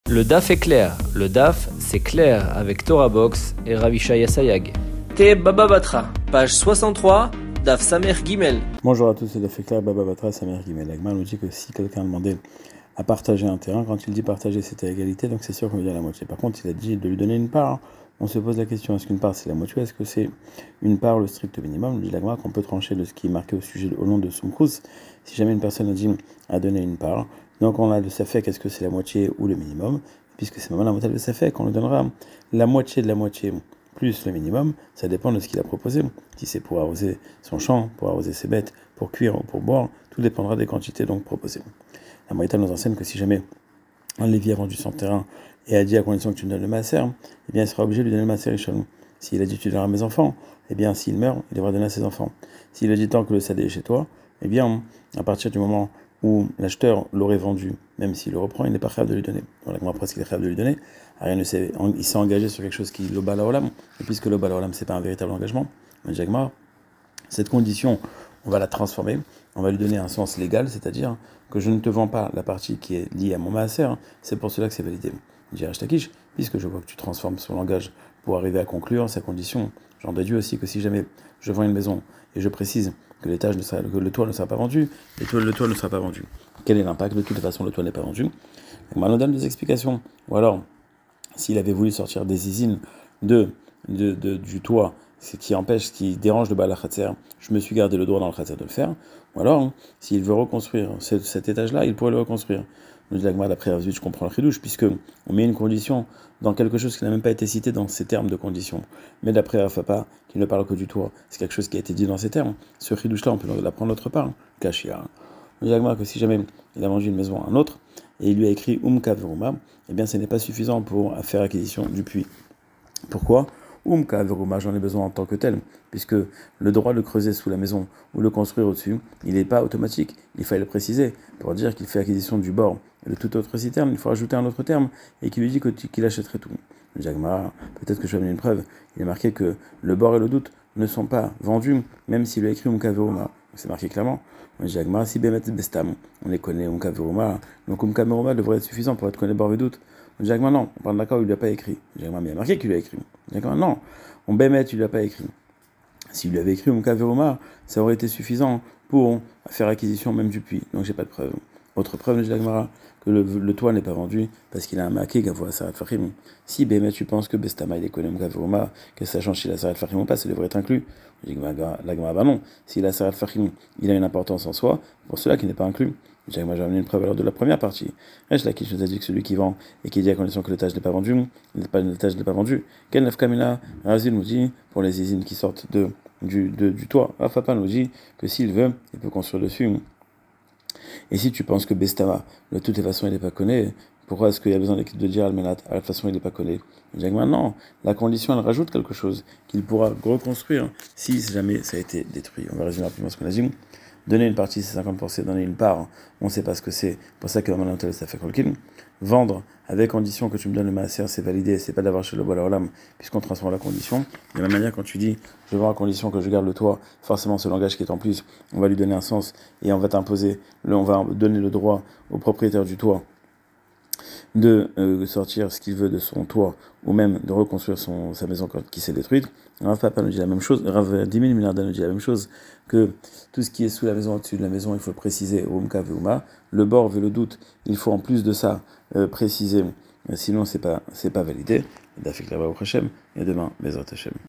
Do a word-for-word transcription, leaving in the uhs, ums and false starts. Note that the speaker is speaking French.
Le D A F est clair. Le D A F, c'est clair avec Torah Box et Ravishaya Sayag. Te Baba Batra, page soixante-trois, D A F Samer Gimel. Bonjour à tous, c'est le fait clair Baba Batra Samer Gimel. L'Agma nous dit que si quelqu'un demandait à partager un terrain, quand il dit partager, c'était à égalité, donc c'est sûr qu'on lui donne la moitié. Par contre, il a dit de lui donner une part. On se pose la question, est-ce qu'une part c'est la moitié ou est-ce que c'est une part le strict minimum? Nous dit l'Agma qu'on peut trancher de ce qui est marqué au sujet au nom de Soumkrous. Si jamais une personne a dit à donner une part, donc on a le Safek, est-ce que c'est la moitié ou le minimum? Puisque c'est maintenant la moitié de Safek, on lui donnera la moitié de la moitié plus le minimum, ça dépend de ce qu'il a proposé. Si c'est pour arroser son champ, pour arroser ses bêtes, pour cuire ou pour boire, tout dépendra des quantités donc proposées. La Moïta nous enseigne que si jamais un Lévi a vendu son terrain et a dit à condition que tu me donnes le maaser, eh bien il sera obligé de lui donner le maaser Rishon. S'il a dit tu donneras à mes enfants, eh bien s'il meurt, il devra donner à ses enfants. S'il a dit tant que le sadé est chez toi, eh bien à partir du moment où l'acheteur l'aurait vendu, même s'il le reprend, il n'est pas capable de lui donner. Dans la Gemara presque il est capable de lui donner. Rien ne s'est, il s'est engagé sur quelque chose qui est le bala olam, et puisque le bala olam c'est pas un véritable engagement, cette condition, on va la transformer, on va lui donner un sens légal, c'est-à-dire que je ne te vends pas la partie qui est liée à mon maaser, c'est pour cela que c'est validé. J'irai Takish, puisque je vois que tu transformes son langage pour arriver à conclure sa condition, j'en déduis aussi que si jamais je vends une maison et je précise que l'étage ne sera, que le toit ne sera pas vendu, le toit, le toit ne sera pas vendu. Quel est l'impact? De toute façon, le toit n'est pas vendu. On nous donne des explications. Ou alors, s'il avait voulu sortir des usines de, de, de, du toit, ce qui empêche, ce qui dérange le Baal HaChatzer, je me suis gardé le droit dans le Chatzer de le faire. Ou alors, s'il veut reconstruire ce, cet étage-là, il pourrait le reconstruire. Nous dit l'Agma, d'après Ravzut, je comprends le chidouche, puisque on met une condition dans quelque chose qui n'a même pas été cité dans ces termes de condition. Mais d'après Rav Papa, qui ne parle que du toit, c'est quelque chose qui a été dit dans ces termes. Ce chidouche-là, on peut l'apprendre d'autre part. Kashia. Nous dit l'Agma que si jamais il a vendu une maison à un autre, et il lui a écrit Umka Veruma, eh bien ce n'est pas suffisant pour faire acquisition du puits. Pourquoi? Umka Veruma, j'en ai besoin en tant que tel, puisque le droit de creuser sous la maison ou le construire au-dessus, il n'est pas automatique. Il fallait le préciser pour dire qu'il fait acquisition du bord et de toute autre citerne. Il faut rajouter un autre terme et qui lui dit qu'il achèterait tout. Jagmar, peut-être que je vais amener une preuve. Il est marqué que le bord et le doute ne sont pas vendus, même s'il a écrit Umka Veruma. C'est marqué clairement. Jagmar, si Bemet Bestam, on les connaît, Umka Veruma. Donc Umka Veruma devrait être suffisant pour être connu bord et doute. Jagmar, non, on parle d'accord, il ne lui a pas écrit. Jagmar, mais il a marqué qu'il lui a écrit. Jagmar, non, on Bemet, il ne lui a pas écrit. S'il lui avait écrit Umka Veruma, ça aurait été suffisant pour faire acquisition même du puits. Donc j'ai pas de preuve. Autre preuve, de l'Agmara, que le, le toit n'est pas vendu parce qu'il a un maquet Gavoa Sarat Fahim. Si Bémet, tu penses que Bestama il est connu Umka Veruma, que ça change s'il a Sarat Fahim ou pas, ça devrait être inclus. L'Agmara, bah non. S'il a Sarat Fahim, il a une importance en soi, pour cela qu'il n'est pas inclus. J'ai amené une preuve alors de la première partie. Reste là qui nous a dit que celui qui vend et qui dit à condition que l'étage n'est pas vendu, l'étage n'est pas vendu. Quel neuf kamina, Razil nous dit pour les usines qui sortent de, du, de, du toit. Rafapa nous dit que s'il veut, il peut construire dessus. Et si tu penses que Bestama, de toutes les façons, il n'est pas connu, pourquoi est-ce qu'il y a besoin de dire Almenat? À la façon, il n'est pas connu. Je dis non, la condition, elle rajoute quelque chose qu'il pourra reconstruire si jamais ça a été détruit. On va résumer rapidement ce qu'on a dit. Donner une partie, c'est cinquante pour cent, donner une part, on ne sait pas ce que c'est. Pour ça que maintenant, ça fait kolkin. Vendre avec condition que tu me donnes le maaser, c'est validé, c'est pas d'avoir chez le bala olam, puisqu'on transforme la condition. De la même manière, quand tu dis, je vends à condition que je garde le toit, forcément, ce langage qui est en plus, on va lui donner un sens et on va t'imposer, on va donner le droit au propriétaire du toit de euh, sortir ce qu'il veut de son toit ou même de reconstruire son, sa maison qui s'est détruite. Rav Papa nous dit la même chose, Rav Dimin Minarda nous dit la même chose, que tout ce qui est sous la maison, au-dessus de la maison, il faut le préciser, Umka Veuma, le bord veut le doute, il faut en plus de ça euh, préciser, sinon c'est pas, c'est pas validé. Dafik Lava au Hashem, et demain, Bezrat Hashem.